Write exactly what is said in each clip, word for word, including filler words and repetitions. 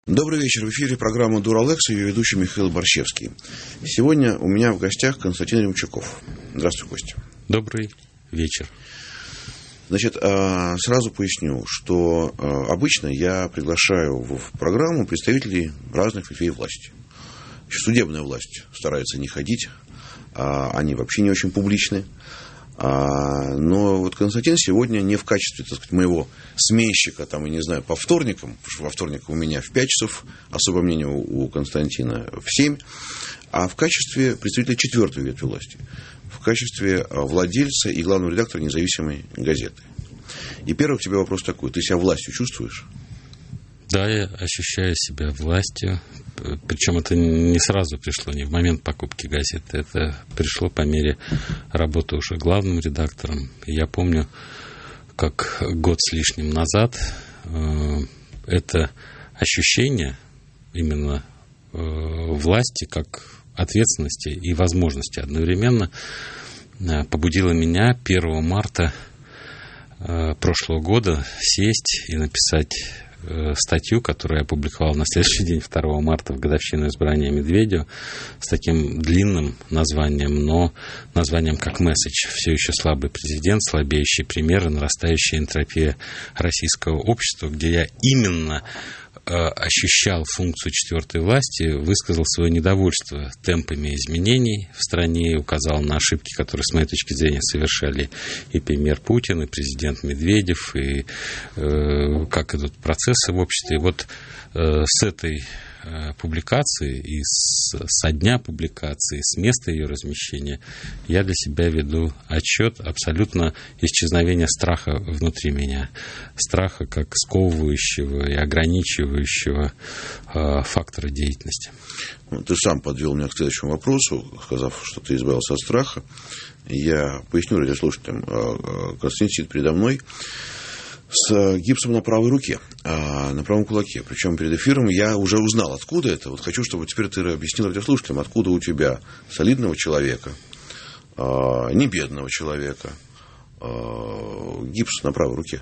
Добрый вечер. В эфире программа «Дуралэкс» и ее ведущий Михаил Борщевский. Сегодня у меня в гостях Константин Ремчуков. Здравствуй, Костя. Добрый вечер. Значит, сразу поясню, что обычно я приглашаю в программу представителей разных ветвей власти. Судебная власть старается не ходить, они вообще не очень публичны. Но вот Константин сегодня не в качестве, так сказать, моего сменщика, там, я не знаю, по вторникам, потому что во вторник у меня в пять часов, особое мнение у Константина в семь, а в качестве представителя четвертой ветви власти, в качестве владельца и главного редактора независимой газеты. И первый к тебе вопрос такой: ты себя властью чувствуешь? Да, я ощущаю себя властью. Причем это не сразу пришло, не в момент покупки газеты. Это пришло по мере работы уже главным редактором. И я помню, как год с лишним назад э, это ощущение именно э, власти как ответственности и возможности одновременно э, побудило меня первого марта э, прошлого года сесть и написать статью, которую я опубликовал на следующий день, второго марта, в годовщину избрания Медведева, с таким длинным названием, но названием как месседж. Все еще слабый президент, слабеющие примеры, нарастающая энтропия российского общества, где я именно э, ощущал функцию четвертой власти, высказал свое недовольство темпами изменений в стране, указал на ошибки, которые, с моей точки зрения, совершали и премьер Путин, и президент Медведев, и э, как идут процессы в обществе. И вот э, с этой э, публикации, и с, со дня публикации, с места ее размещения, я для себя веду отчет абсолютно исчезновения страха внутри меня. Страха как сковывающего и ограничивающего э, фактора деятельности. Ты сам подвел меня к следующему вопросу, сказав, что ты избавился от страха. Я поясню радиослушателям. Константин сидит передо мной с гипсом на правой руке, на правом кулаке. Причем перед эфиром я уже узнал, откуда это. Вот хочу, чтобы теперь ты объяснил радиослушателям, откуда у тебя солидного человека, не бедного человека, гипс на правой руке.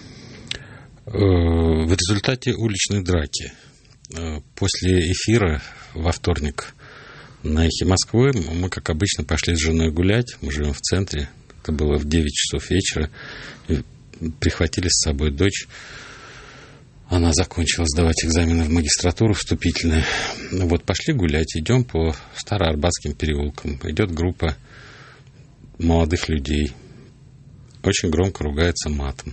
В результате уличной драки. После эфира во вторник на «Эхе Москвы» мы, как обычно, пошли с женой гулять. Мы живем в центре. Это было в девять часов вечера. И прихватили с собой дочь. Она закончила сдавать экзамены в магистратуру вступительные. Вот пошли гулять. Идем по Староарбатским переулкам. Идет группа молодых людей. Очень громко ругается матом.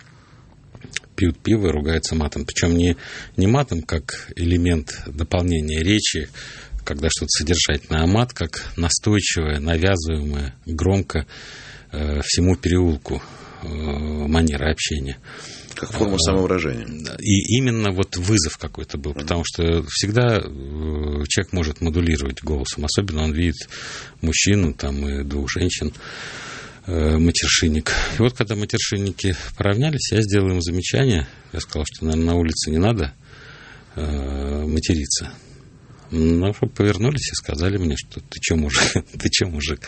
Пьют пиво и ругаются матом. Причем не, не матом как элемент дополнения речи, когда что-то содержательное, а мат как настойчивое, навязываемое, громко э, всему переулку э, манера общения. Как форма самовыражения. И именно вот вызов какой-то был, потому что всегда человек может модулировать голосом, особенно он видит мужчину там, и двух женщин, матершинник. И вот когда матершинники поравнялись, я сделал им замечание. Я сказал, что, наверное, на улице не надо э, материться. Но повернулись и сказали мне, что ты че, мужик? Ты че, мужик?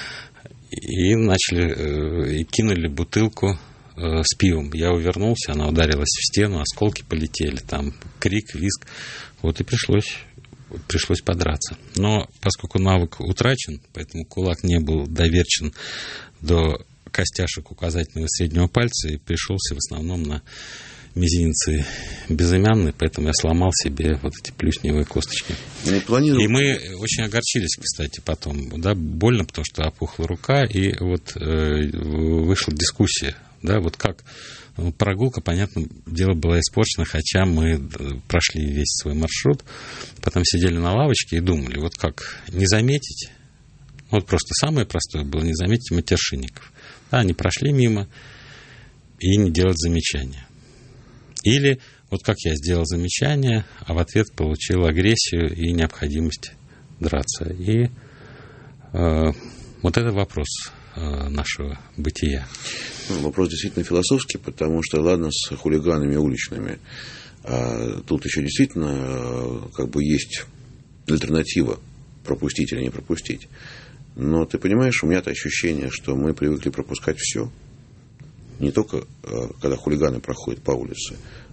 И начали, э, и кинули бутылку э, с пивом. Я увернулся, она ударилась в стену, осколки полетели, там крик, визг. Вот и пришлось, пришлось подраться. Но поскольку навык утрачен, поэтому кулак не был доверчен до костяшек указательного и среднего пальца и пришелся в основном на мизинцы безымянные, поэтому я сломал себе вот эти плюсневые косточки. Планирую... И мы очень огорчились, кстати, потом. Да, больно, потому что опухла рука, и вот э, вышла дискуссия, да, вот как прогулка, понятное дело, была испорчена, хотя мы прошли весь свой маршрут, потом сидели на лавочке и думали, вот как не заметить. Вот просто самое простое было не заметить матершинников. Да, они прошли мимо и не делать замечания. Или вот как я сделал замечание, а в ответ получил агрессию и необходимость драться. И э, вот это вопрос э, нашего бытия. Ну, вопрос действительно философский, потому что, ладно, с хулиганами уличными, а тут еще действительно как бы есть альтернатива пропустить или не пропустить. Но ты понимаешь, у меня-то ощущение, что мы привыкли пропускать все. Не только когда хулиганы проходят по улице,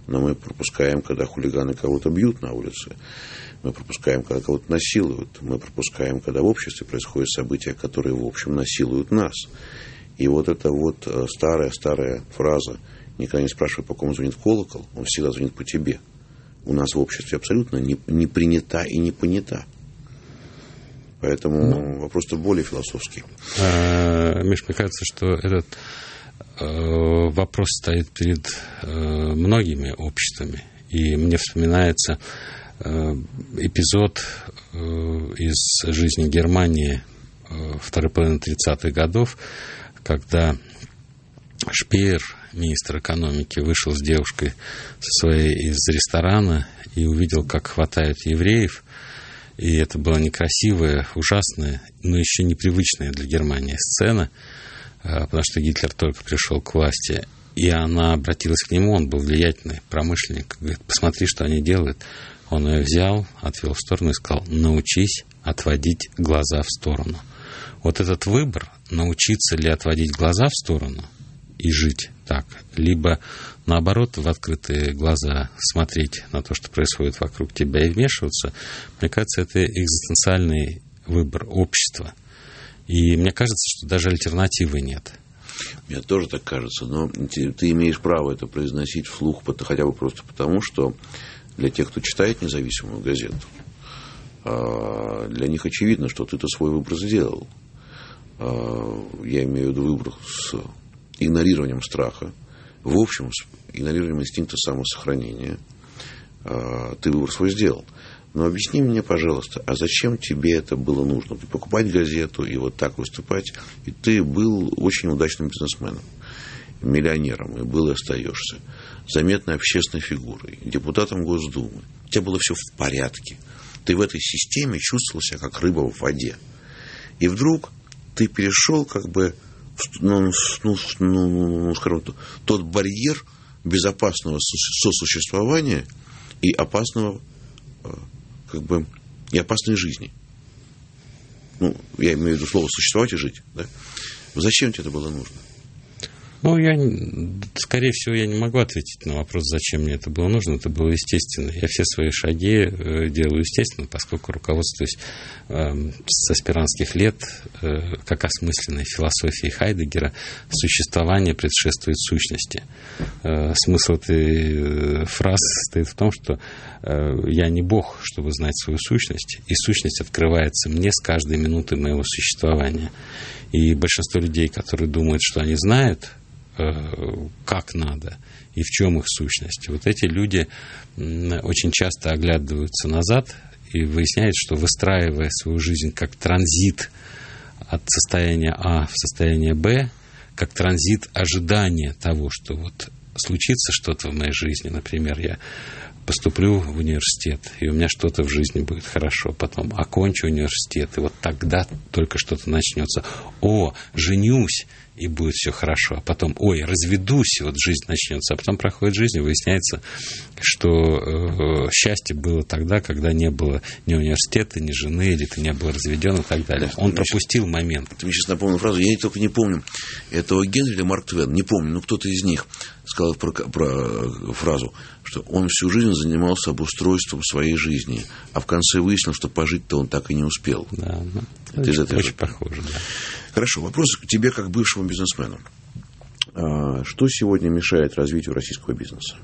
но мы пропускаем, когда хулиганы кого-то бьют на улице. Мы пропускаем, когда кого-то насилуют. Мы пропускаем, когда в обществе происходят события, которые, в общем, насилуют нас. И вот эта вот старая-старая фраза «никогда не спрашивай, по кому звонит колокол, он всегда звонит по тебе», у нас в обществе абсолютно не, не принята и не понята. Поэтому ну, вопрос-то более философский. А, Миш, мне кажется, что этот э, вопрос стоит перед э, многими обществами. И мне вспоминается э, эпизод э, из жизни Германии э, второй половины тридцатых годов, когда Шпеер, министр экономики, вышел с девушкой со своей из ресторана и увидел, как хватают евреев. И это была некрасивая, ужасная, но еще непривычная для Германии сцена, потому что Гитлер только пришел к власти. И она обратилась к нему, он был влиятельный промышленник. Говорит, посмотри, что они делают. Он ее взял, отвел в сторону и сказал, научись отводить глаза в сторону. Вот этот выбор, научиться ли отводить глаза в сторону и жить так, либо, наоборот, в открытые глаза смотреть на то, что происходит вокруг тебя, и вмешиваться, мне кажется, это экзистенциальный выбор общества. И мне кажется, что даже альтернативы нет. Мне тоже так кажется, но ты, ты имеешь право это произносить вслух, хотя бы просто потому, что для тех, кто читает независимую газету, для них очевидно, что ты-то свой выбор сделал. Я имею в виду выбор с игнорированием страха, в общем, с игнорированием инстинкта самосохранения. Ты выбор свой сделал. Но объясни мне, пожалуйста, а зачем тебе это было нужно? Ты покупать газету и вот так выступать, и ты был очень удачным бизнесменом, миллионером, и был и остаешься, заметной общественной фигурой, депутатом Госдумы. У тебя было все в порядке. Ты в этой системе чувствовал себя как рыба в воде. И вдруг ты перешел как бы, ну, ну, ну, скажем, тот барьер безопасного сосуществования и опасного, как бы, и опасной жизни. Ну, я имею в виду слово существовать и жить. Да? Зачем тебе это было нужно? Ну, я, скорее всего, я не могу ответить на вопрос, зачем мне это было нужно. Это было естественно. Я все свои шаги делаю естественно, поскольку руководствуюсь э, с аспирантских лет, э, как осмысленной философией Хайдеггера, существование предшествует сущности. Э, смысл этой фразы состоит в том, что э, я не Бог, чтобы знать свою сущность, и сущность открывается мне с каждой минуты моего существования. И большинство людей, которые думают, что они знают, как надо и в чем их сущность. Вот эти люди очень часто оглядываются назад и выясняют, что, выстраивая свою жизнь как транзит от состояния А в состояние Б, как транзит ожидания того, что вот случится что-то в моей жизни, например, я поступлю в университет, и у меня что-то в жизни будет хорошо, потом окончу университет, и вот тогда только что-то начнется. О, женюсь, и будет все хорошо. А потом, ой, разведусь, и вот жизнь начнется. А потом проходит жизнь, и выясняется, что э, счастье было тогда, когда не было ни университета, ни жены, или ты не был разведен, и так далее. Он ты пропустил сейчас, момент. Ты мне сейчас напомнил фразу, я только не помню, этого Генри или Марк Твен, не помню, но кто-то из них сказал про, про фразу, что он всю жизнь занимался обустройством своей жизни, а в конце выяснил, что пожить-то он так и не успел. Да, ну, это очень, это очень же... похоже, да. Хорошо, вопрос к тебе как бывшему бизнесмену. Что сегодня мешает развитию российского бизнеса?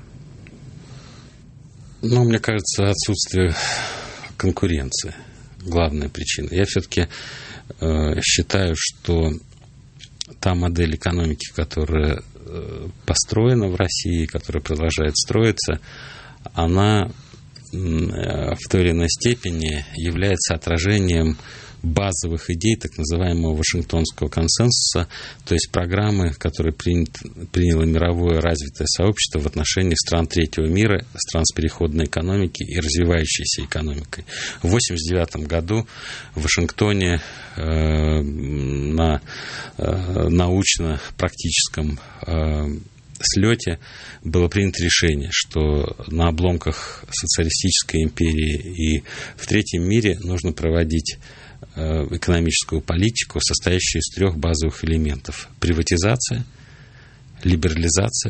Ну, мне кажется, отсутствие конкуренции. Главная причина. Я все-таки э, считаю, что та модель экономики, которая э, построена в России, которая продолжает строиться, она э, в той или иной степени является отражением базовых идей так называемого Вашингтонского консенсуса, то есть программы, которые принят, приняло мировое развитое сообщество в отношении стран третьего мира, стран с переходной экономикой и развивающейся экономикой. В восемьдесят девятом году в Вашингтоне э, на э, научно-практическом э, слете было принято решение, что на обломках социалистической империи и в третьем мире нужно проводить экономическую политику, состоящую из трех базовых элементов. Приватизация, либерализация, в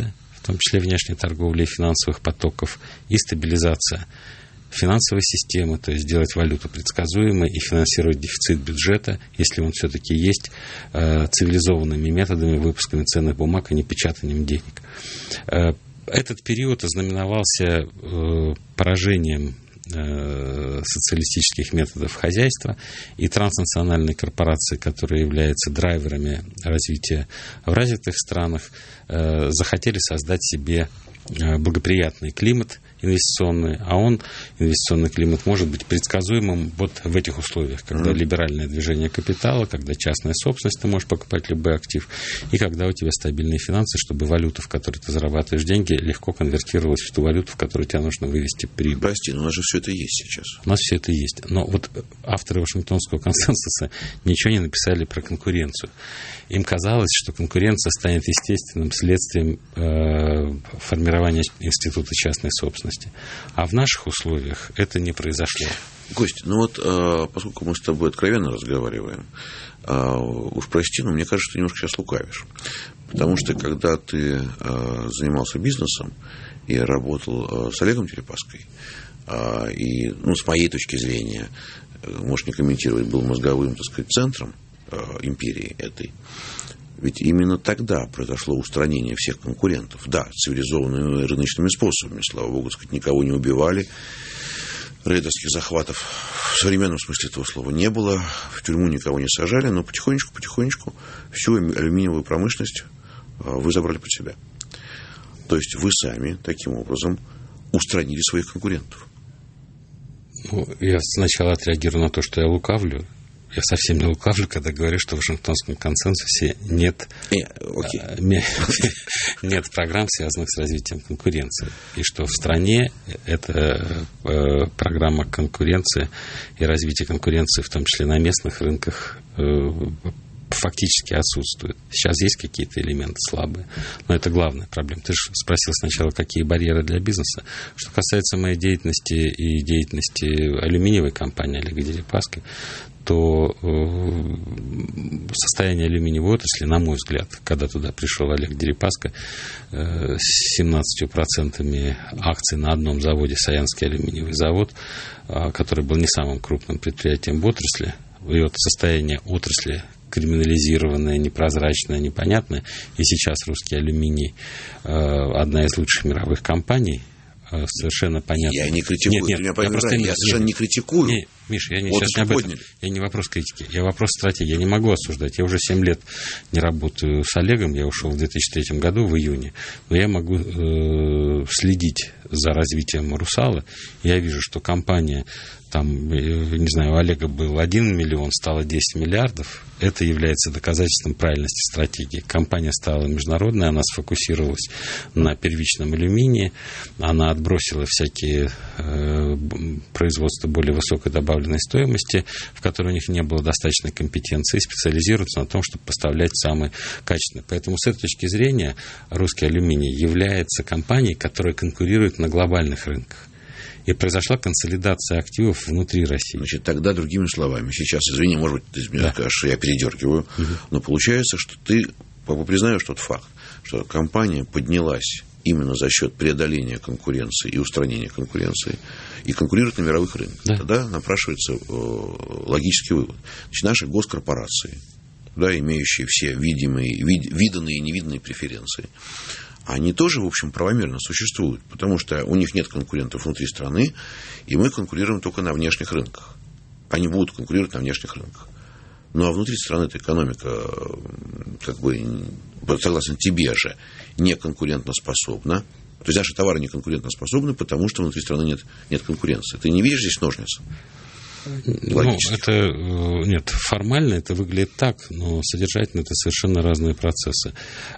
том числе внешней торговли и финансовых потоков, и стабилизация финансовой системы, то есть сделать валюту предсказуемой и финансировать дефицит бюджета, если он все-таки есть, цивилизованными методами, выпусками ценных бумаг, а не печатанием денег. Этот период ознаменовался поражением социалистических методов хозяйства, и транснациональные корпорации, которые являются драйверами развития в развитых странах, захотели создать себе благоприятный климат инвестиционный, а он, инвестиционный климат, может быть предсказуемым вот в этих условиях, когда mm-hmm. либеральное движение капитала, когда частная собственность, ты можешь покупать любой актив, и когда у тебя стабильные финансы, чтобы валюта, в которой ты зарабатываешь деньги, легко конвертировалась в ту валюту, в которую тебе нужно вывести прибыль. Прости, но у нас же все это есть сейчас. У нас все это есть. Но вот авторы Вашингтонского консенсуса ничего не написали про конкуренцию. Им казалось, что конкуренция станет естественным следствием э, формирования института частной собственности. А в наших условиях это не произошло. Кость, ну вот, э, поскольку мы с тобой откровенно разговариваем, э, уж прости, но мне кажется, ты немножко сейчас лукавишь. Потому что, когда ты э, занимался бизнесом и работал э, с Олегом Дерипаской, э, и, ну, с моей точки зрения, э, можешь не комментировать, был мозговым, так сказать, центром э, империи этой, ведь именно тогда произошло устранение всех конкурентов. Да, цивилизованными рыночными способами, слава богу, сказать, никого не убивали. Рейдерских захватов в современном смысле этого слова не было. В тюрьму никого не сажали, но потихонечку-потихонечку всю алюминиевую промышленность вы забрали под себя. То есть вы сами таким образом устранили своих конкурентов. Ну, я сначала отреагирую на то, что я лукавлю. Я совсем не лукавлю, когда говорю, что в Вашингтонском консенсусе нет, не, okay. нет программ, связанных с развитием конкуренции. И что в стране эта э, программа конкуренции и развития конкуренции, в том числе на местных рынках, э, фактически отсутствует. Сейчас есть какие-то элементы слабые, но это главная проблема. Ты же спросил сначала, какие барьеры для бизнеса. Что касается моей деятельности и деятельности алюминиевой компании Олега Дерипаски, то состояние алюминиевой отрасли, на мой взгляд, когда туда пришел Олег Дерипаска с семнадцатью процентами акций на одном заводе, Саянский алюминиевый завод, который был не самым крупным предприятием в отрасли, и вот состояние отрасли криминализированное, непрозрачное, непонятное, и сейчас русский алюминий одна из лучших мировых компаний, совершенно понятно. Я не критикую, нет, нет, ты меня пойми, я, просто, я нет, совершенно не критикую. Нет, Миша, я не, вот сейчас не об этом. Я не вопрос критики, я вопрос стратегии. Я не могу осуждать. Я уже семь лет не работаю с Олегом, я ушел в две тысячи третьем году, в июне. Но я могу э, следить за развитием «Русала». Я вижу, что компания, там, не знаю, у Олега был один миллион, стало десять миллиардов. Это является доказательством правильности стратегии. Компания стала международной, она сфокусировалась на первичном алюминии, она отбросила всякие э, производства более высокой добавленной стоимости, в которой у них не было достаточной компетенции, и специализируются на том, чтобы поставлять самые качественные. Поэтому с этой точки зрения русский алюминий является компанией, которая конкурирует на глобальных рынках. И произошла консолидация активов внутри России. Значит, тогда другими словами, сейчас, извини, может быть, ты мне да. скажешь, что я передергиваю, угу. но получается, что ты признаешь тот факт, что компания поднялась именно за счет преодоления конкуренции и устранения конкуренции и конкурирует на мировых рынках. Да. Тогда напрашивается э, логический вывод. Значит, наши госкорпорации, да, имеющие все видимые, вид, виданные и невиданные преференции, они тоже, в общем, правомерно существуют, потому что у них нет конкурентов внутри страны, и мы конкурируем только на внешних рынках. Они будут конкурировать на внешних рынках. Ну, а внутри страны эта экономика, как бы, согласно тебе же, не конкурентоспособна. То есть наши товары не конкурентоспособны, потому что внутри страны нет, нет конкуренции. Ты не видишь здесь ножниц? Ну, это, нет, формально это выглядит так, но содержательно это совершенно разные процессы.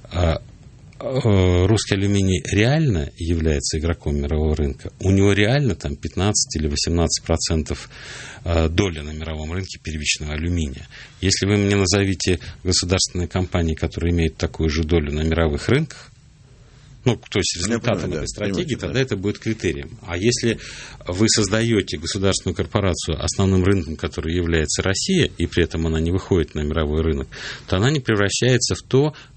Русский алюминий реально является игроком мирового рынка. У него реально там пятнадцать или восемнадцать процентов доли на мировом рынке первичного алюминия. Если вы мне назовите государственные компании, которые имеют такую же долю на мировых рынках, ну, то есть результатом понимаю, этой да, стратегии, тогда да. это будет критерием. А если вы создаете государственную корпорацию, основным рынком которой является Россия, и при этом она не выходит на мировой рынок, то она не превращается в то,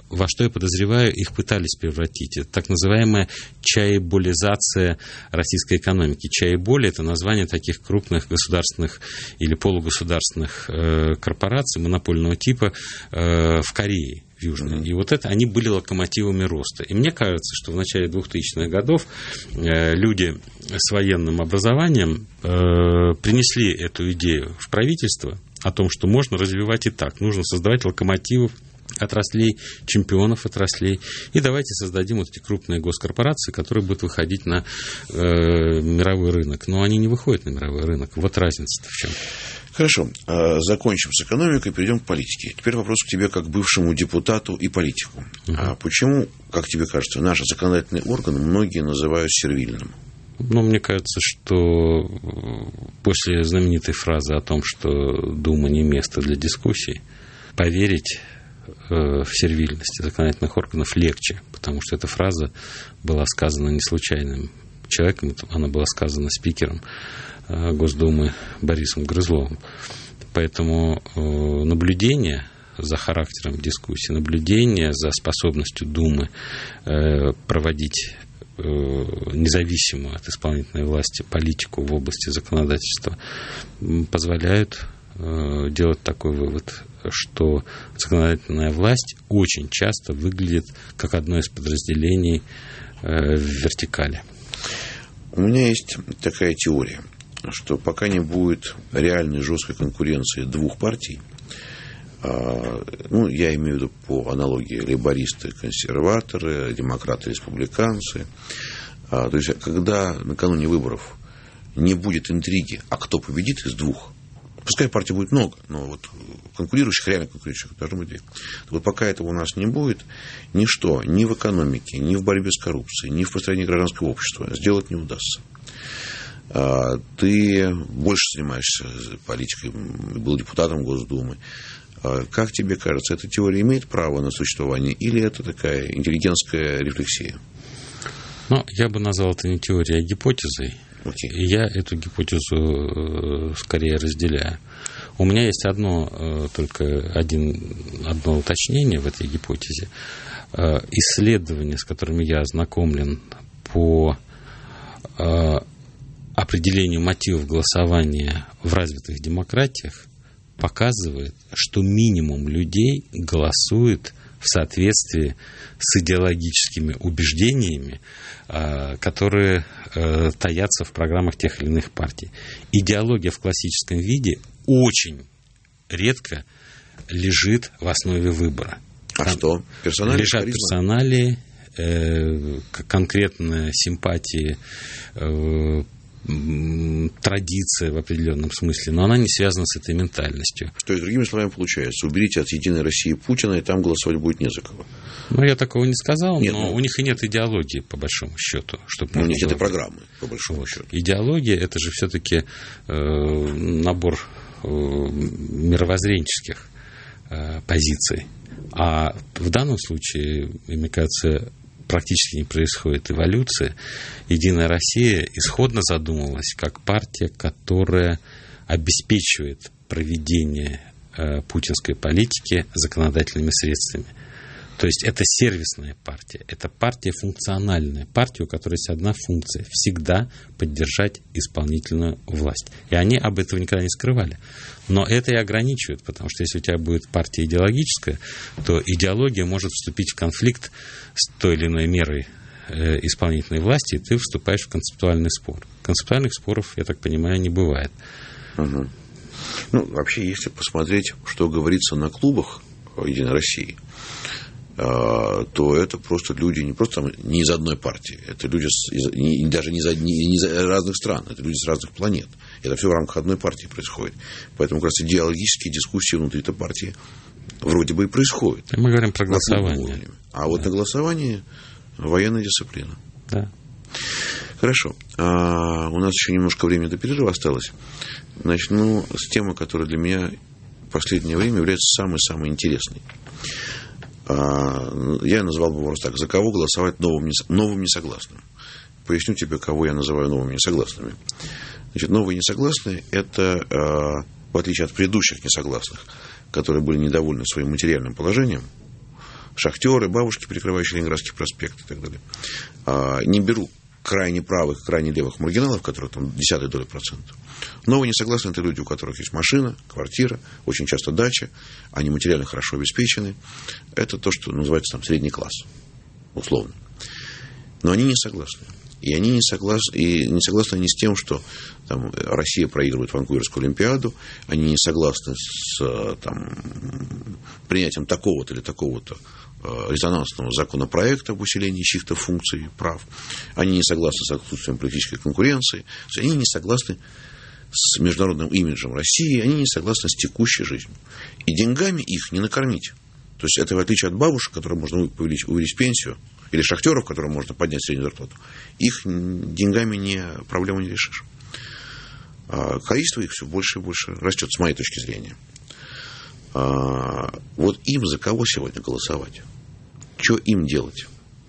во что я подозреваю, их пытались превратить. Это так называемая чаеболизация российской экономики. Чаеболи – это название таких крупных государственных или полугосударственных э, корпораций монопольного типа э, в Корее. Южные. И вот это, они были локомотивами роста. И мне кажется, что в начале двухтысячных годов э, люди с военным образованием э, принесли эту идею в правительство о том, что можно развивать и так. Нужно создавать локомотивов отраслей, чемпионов отраслей. И давайте создадим вот эти крупные госкорпорации, которые будут выходить на э, мировой рынок. Но они не выходят на мировой рынок. Вот разница-то в чем. Хорошо, закончим с экономикой, перейдем к политике. Теперь вопрос к тебе как бывшему депутату и политику. Uh-huh. А почему, как тебе кажется, наш законодательный орган многие называют сервильным? Ну, мне кажется, что после знаменитой фразы о том, что Дума не место для дискуссий, поверить в сервильность законодательных органов легче, потому что эта фраза была сказана не случайным человеком, она была сказана спикером Госдумы Борисом Грызловым. Поэтому наблюдение за характером дискуссии, наблюдение за способностью Думы проводить независимую от исполнительной власти политику в области законодательства позволяют делать такой вывод, что законодательная власть очень часто выглядит как одно из подразделений в вертикали. У меня есть такая теория, что пока не будет реальной жесткой конкуренции двух партий, ну, я имею в виду по аналогии лейбористы, консерваторы, демократы, республиканцы, то есть когда накануне выборов не будет интриги, а кто победит из двух, пускай партий будет много, но вот конкурирующих, реально конкурирующих должно быть две. Вот пока этого у нас не будет, ничто ни в экономике, ни в борьбе с коррупцией, ни в построении гражданского общества сделать не удастся. Ты больше занимаешься политикой, был депутатом Госдумы. Как тебе кажется, эта теория имеет право на существование или это такая интеллигентская рефлексия? Ну, я бы назвал это не теорией, а гипотезой. Okay. И я эту гипотезу скорее разделяю. У меня есть одно, только один, одно уточнение в этой гипотезе. Исследования, с которыми я ознакомлен по определению мотивов голосования в развитых демократиях, показывает, что минимум людей голосует в соответствии с идеологическими убеждениями, которые таятся в программах тех или иных партий. Идеология в классическом виде очень редко лежит в основе выбора. А Там что? Персоналии? Лежат харизма? Персоналии, э, конкретные симпатии, э, традиция в определенном смысле, но она не связана с этой ментальностью. То есть, другими словами, получается, уберите от «Единой России» Путина, и там голосовать будет не за кого. Ну, я такого не сказал, нет, но ну, у них и нет идеологии, по большому счету. Ну, у них нет и программы, по большому вот. счету. Идеология – это же все-таки э, набор э, мировоззренческих э, позиций. А в данном случае, мне кажется, практически не происходит эволюция. «Единая Россия» исходно задумывалась как партия, которая обеспечивает проведение э, путинской политики законодательными средствами. То есть это сервисная партия, это партия функциональная, партия, у которой есть одна функция – всегда поддержать исполнительную власть. И они об этом никогда не скрывали. Но это и ограничивает, потому что если у тебя будет партия идеологическая, то идеология может вступить в конфликт с той или иной мерой э, исполнительной власти, и ты вступаешь в концептуальный спор. Концептуальных споров, я так понимаю, не бывает. Угу. Ну, вообще, если посмотреть, что говорится на клубах «Единой России», то это просто люди не просто там, не из одной партии, это люди с, из, не, даже не из, не, не из разных стран, это люди с разных планет. Это все в рамках одной партии происходит. Поэтому как раз идеологические дискуссии внутри этой партии вроде бы и происходят. Мы говорим про голосование. А да. Вот на голосовании военная дисциплина. Да. Хорошо. А, у нас еще немножко времени до перерыва осталось. Начну с темы, которая для меня в последнее время является самой-самой интересной. Я назвал бы вопрос так: за кого голосовать новым, новым несогласным? Поясню тебе, кого я называю новыми несогласными. Значит, новые несогласные – это, в отличие от предыдущих несогласных, которые были недовольны своим материальным положением, шахтеры, бабушки, перекрывающие Ленинградский проспект и так далее. Не беру крайне правых, крайне левых маргиналов, которые там десятые доли процента. Новые несогласные — это люди, у которых есть машина, квартира, очень часто дача, они материально хорошо обеспечены. Это то, что называется там средний класс, условно. Но они не согласны. И они не согласны, и не согласны они с тем, что там, Россия проигрывает Ванкуверскую Олимпиаду, они не согласны с там, принятием такого-то или такого-то резонансного законопроекта об усилении чьих-то функций, прав. Они не согласны с отсутствием политической конкуренции. Они не согласны с международным имиджем России. Они не согласны с текущей жизнью. И деньгами их не накормить. То есть это в отличие от бабушек, которым можно увеличить, увеличить пенсию, или шахтеров, которым можно поднять среднюю зарплату. Их деньгами не, проблему не решишь. А количество их все больше и больше растет, с моей точки зрения. А вот им за кого сегодня голосовать? Что им делать?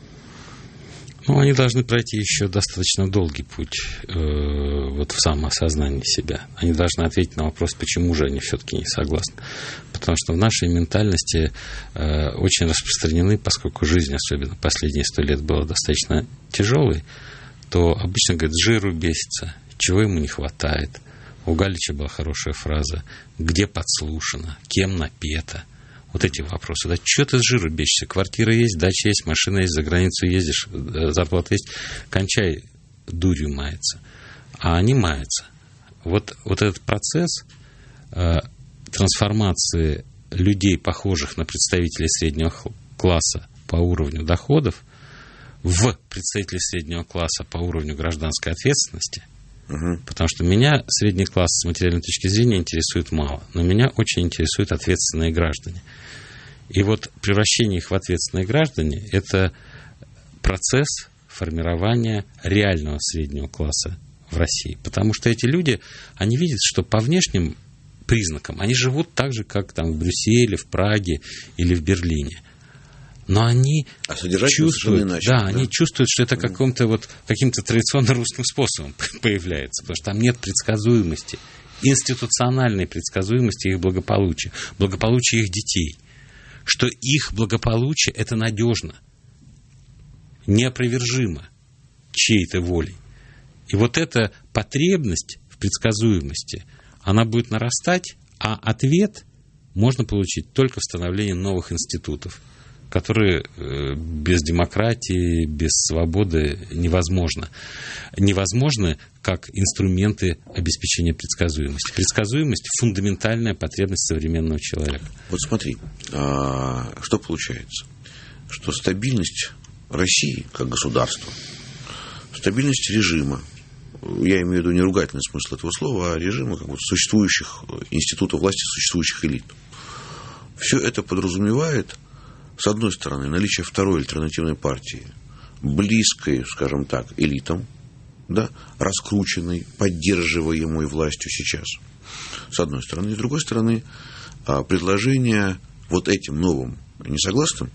Ну, они должны пройти еще достаточно долгий путь э, вот в самоосознании себя. Они должны ответить на вопрос, почему же они все-таки не согласны. Потому что в нашей ментальности э, очень распространены, поскольку жизнь, особенно последние сто лет, была достаточно тяжелой, то обычно говорят, жиру бесится, чего ему не хватает. У Галича была хорошая фраза, где подслушано, кем напето. Вот эти вопросы. Да что ты с жиру бесишься? Квартира есть, дача есть, машина есть, за границу ездишь, зарплата есть. Кончай дурью маяться. А они маятся. Вот, вот этот процесс э, трансформации людей, похожих на представителей среднего класса по уровню доходов, в представителей среднего класса по уровню гражданской ответственности, угу. Потому что меня средний класс с материальной точки зрения интересует мало, но меня очень интересуют ответственные граждане. И вот превращение их в ответственные граждане – это процесс формирования реального среднего класса в России. Потому что эти люди, они видят, что по внешним признакам они живут так же, как там в Брюсселе, в Праге или в Берлине. Но они а чувствуют, иначе, да, да, они чувствуют, что это каким-то вот, каким-то традиционно русским способом появляется, потому что там нет предсказуемости, институциональной предсказуемости их благополучия, благополучия их детей, что их благополучие – это надежно, неопровержимо чьей-то волей. И вот эта потребность в предсказуемости, она будет нарастать, а ответ можно получить только в становлении новых институтов, которые без демократии, без свободы невозможно. Невозможны как инструменты обеспечения предсказуемости. Предсказуемость – фундаментальная потребность современного человека. Вот смотри, что получается? Что стабильность России как государства, стабильность режима, я имею в виду не ругательный смысл этого слова, а режима как бы существующих институтов власти, существующих элит. Все это подразумевает, с одной стороны, наличие второй альтернативной партии, близкой, скажем так, элитам, да, раскрученной, поддерживаемой властью сейчас, с одной стороны. И с другой стороны, предложение вот этим новым несогласным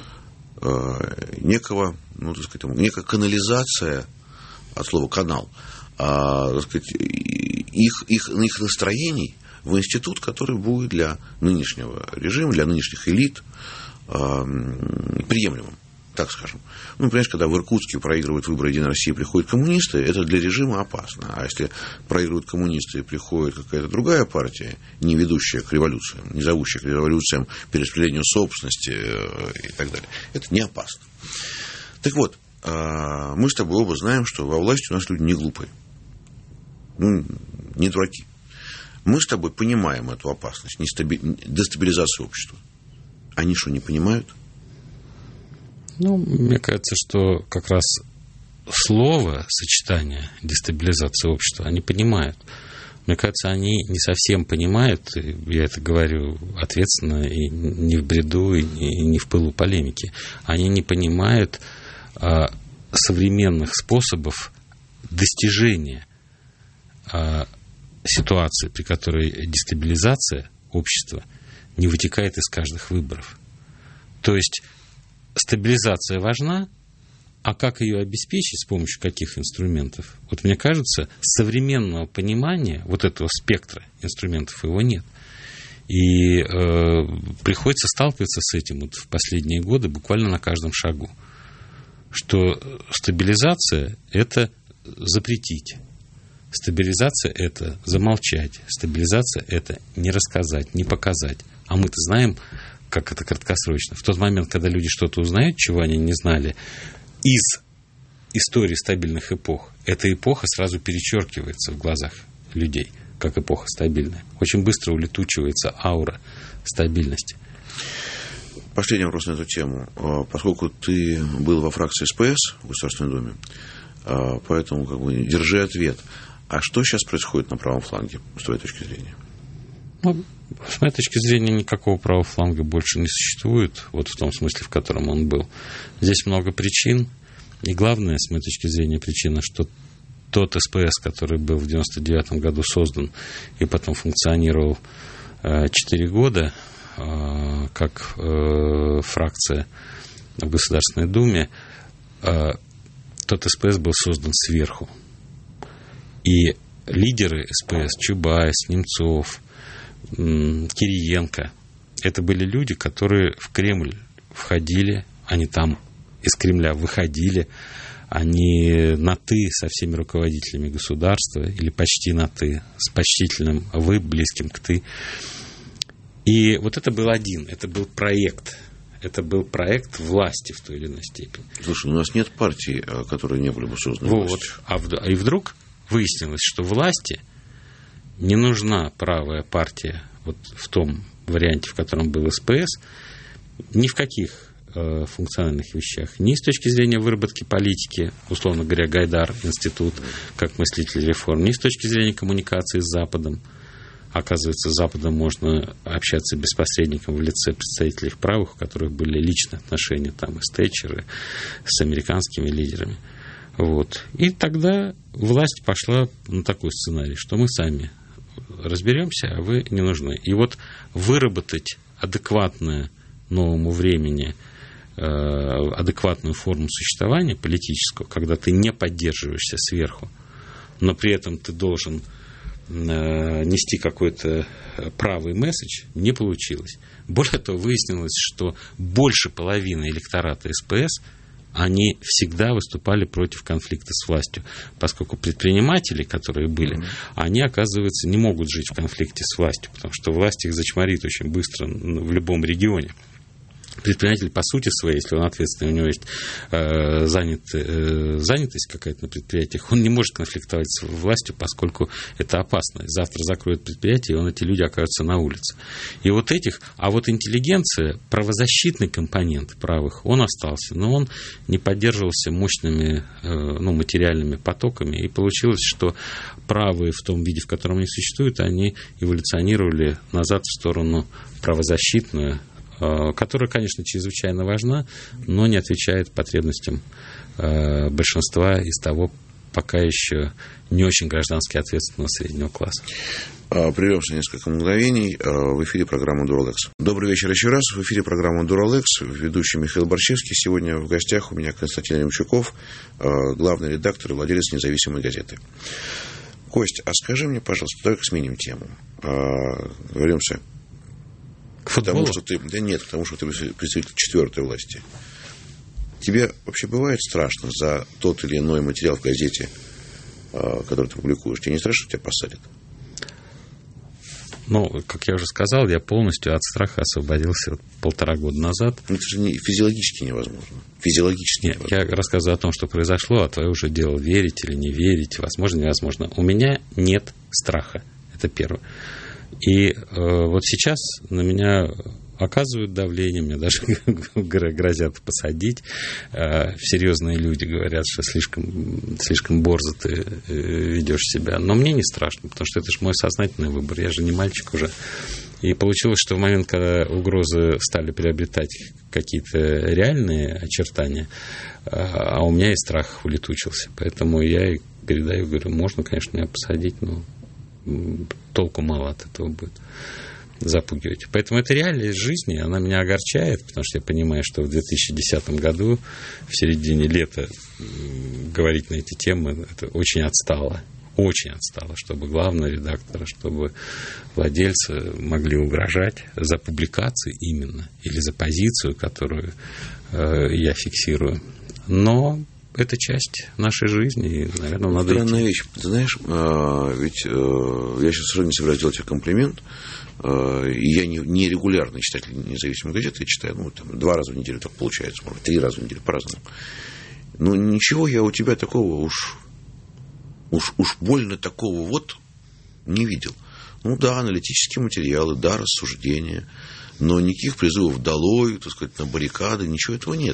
некого, ну, так сказать, некая канализация, от слова канал, а, так сказать, их, их, их настроений в институт, который будет для нынешнего режима, для нынешних элит а, приемлемым, так скажем. Ну, понимаешь, когда в Иркутске проигрывают выборы Единой России, приходят коммунисты, это для режима опасно. А если проигрывают коммунисты и приходит какая-то другая партия, не ведущая к революциям, не зовущая к революциям, перераспределению собственности и так далее, это не опасно. Так вот, мы с тобой оба знаем, что во власти у нас люди не глупые, ну, не дураки. Мы с тобой понимаем эту опасность, дестабилизацию общества. Они что, не понимают? Ну, мне кажется, что как раз слово, сочетание дестабилизации общества, они понимают. Мне кажется, они не совсем понимают, я это говорю ответственно, и не в бреду, и не в пылу полемики. Они не понимают а, современных способов достижения а, ситуации, при которой дестабилизация общества не вытекает из каждых выборов. То есть стабилизация важна, а как ее обеспечить, с помощью каких инструментов? Вот мне кажется, современного понимания вот этого спектра инструментов его нет. И э, приходится сталкиваться с этим вот в последние годы буквально на каждом шагу. Что стабилизация – это запретить. Стабилизация – это замолчать. Стабилизация – это не рассказать, не показать. А мы-то знаем, как это краткосрочно. В тот момент, когда люди что-то узнают, чего они не знали, из истории стабильных эпох, эта эпоха сразу перечеркивается в глазах людей, как эпоха стабильная. Очень быстро улетучивается аура стабильности. Последний вопрос на эту тему. Поскольку ты был во фракции СПС в Государственной Думе, поэтому как бы держи ответ. А что сейчас происходит на правом фланге, с твоей точки зрения? Ну, с моей точки зрения, никакого правого фланга больше не существует, вот в том смысле, в котором он был. Здесь много причин. И главная, с моей точки зрения, причина, что тот СПС, который был в девяносто девятом году создан и потом функционировал четыре года э, как э, фракция в Государственной Думе, э, тот СПС был создан сверху. И лидеры СПС, Чубайс, Немцов, Кириенко, это были люди, которые в Кремль входили, они там из Кремля выходили, они на «ты» со всеми руководителями государства, или почти на «ты», с почтительным «вы», близким к «ты». И вот это был один, это был проект, это был проект власти в той или иной степени. Слушай, у нас нет партий, которые не были бы созданы вот. властью. А и вдруг выяснилось, что власти не нужна правая партия вот в том варианте, в котором был СПС, ни в каких функциональных вещах. Ни с точки зрения выработки политики, условно говоря, Гайдар, институт, как мыслитель реформ, ни с точки зрения коммуникации с Западом. Оказывается, с Западом можно общаться без посредников в лице представителей правых, у которых были личные отношения там, и с Тэтчер, и с американскими лидерами. Вот. И тогда власть пошла на такой сценарий, что мы сами разберемся, а вы не нужны. И вот выработать адекватное новому времени адекватную форму существования политического, когда ты не поддерживаешься сверху, но при этом ты должен нести какой-то правый месседж, не получилось. Более того, выяснилось, что больше половины электората СПС, они всегда выступали против конфликта с властью, поскольку предприниматели, которые были, они, оказывается, не могут жить в конфликте с властью, потому что власть их зачморит очень быстро в любом регионе. Предприниматель, по сути своей, если он ответственный, у него есть э, занят, э, занятость какая-то на предприятиях, он не может конфликтовать с властью, поскольку это опасно. Завтра закроют предприятие, и он, эти люди окажутся на улице. И вот этих, а вот интеллигенция, правозащитный компонент правых, он остался, но он не поддерживался мощными э, ну, материальными потоками, и получилось, что правые в том виде, в котором они существуют, они эволюционировали назад в сторону правозащитную, которая, конечно, чрезвычайно важна, но не отвечает потребностям большинства из того пока еще не очень граждански ответственного среднего класса. Прервемся несколько мгновений. В эфире программа «Дуралекс». Добрый вечер еще раз. В эфире программа «Дуралекс». Ведущий Михаил Борчевский. Сегодня в гостях у меня Константин Ремчуков, главный редактор и владелец независимой газеты. Кость, а скажи мне, пожалуйста, давай-ка сменим тему. Вернемся к футболу. Потому что ты, да нет, потому что ты представитель четвертой власти. Тебе вообще бывает страшно за тот или иной материал в газете, который ты публикуешь? Тебе не страшно, что тебя посадят? Ну, как я уже сказал, я полностью от страха освободился полтора года назад. Это же не, физиологически невозможно. Физиологически Нет, невозможно. Я рассказываю о том, что произошло, а твое уже дело верить или не верить, возможно, невозможно. У меня нет страха. Это первое. И э, вот сейчас на меня оказывают давление, мне даже грозят посадить. Э, серьезные люди говорят, что слишком, слишком борзо ты э, ведешь себя. Но мне не страшно, потому что это же мой сознательный выбор. Я же не мальчик уже. И получилось, что в момент, когда угрозы стали приобретать какие-то реальные очертания, э, а у меня и страх улетучился. Поэтому я и передаю, говорю, можно, конечно, меня посадить, но толку мало от этого будет. Запугивать. Поэтому это реальность жизни, она меня огорчает, потому что я понимаю, что в две тысячи десятом году, в середине лета, говорить на эти темы, это очень отстало. очень отстала, чтобы главные редакторы, чтобы владельцы могли угрожать за публикации именно, или за позицию, которую э, я фиксирую. Но это часть нашей жизни, и, наверное, надо Странная идти. вещь. Ты знаешь, э, ведь э, я сейчас совершенно не собираюсь делать тебе комплимент, э, и я не, не регулярный читатель независимой газеты, я читаю, ну, там, два раза в неделю так получается, может, три раза в неделю по-разному. Но ничего я у тебя такого уж, уж, уж больно такого вот не видел. Ну да, аналитические материалы, да, рассуждения, но никаких призывов долой, так сказать, на баррикады, ничего этого нет.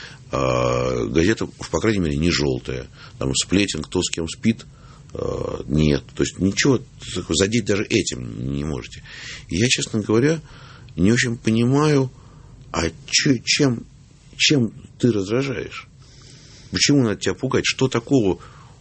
А газета, по крайней мере, не желтая. Там сплетен, кто с кем спит, нет. То есть ничего задеть даже этим не можете. И я, честно говоря, не очень понимаю, а че, чем, чем ты раздражаешь? Почему надо тебя пугать? Что такого?